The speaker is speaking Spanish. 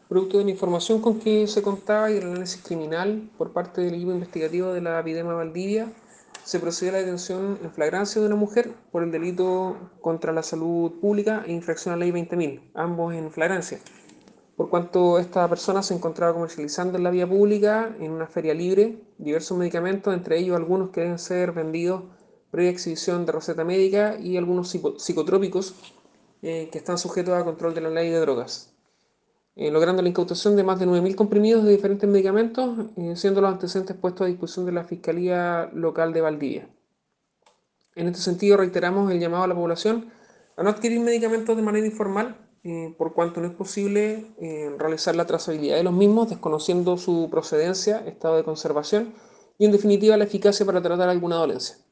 Producto de la información con que se contaba y el análisis criminal por parte del equipo investigativo de la Videma Valdivia, se procedió a la detención en flagrancia de una mujer por el delito contra la salud pública e infracción a la ley 20.000, ambos en flagrancia, por cuanto esta persona se encontraba comercializando en la vía pública, en una feria libre, diversos medicamentos, entre ellos algunos que deben ser vendidos previa exhibición de receta médica y algunos psicotrópicos que están sujetos a control de la ley de drogas, logrando la incautación de más de 9.000 comprimidos de diferentes medicamentos, siendo los antecedentes puestos a disposición de la Fiscalía Local de Valdivia. En este sentido, reiteramos el llamado a la población a no adquirir medicamentos de manera informal, por cuanto no es posible realizar la trazabilidad de los mismos, desconociendo su procedencia, estado de conservación y, en definitiva, la eficacia para tratar alguna dolencia.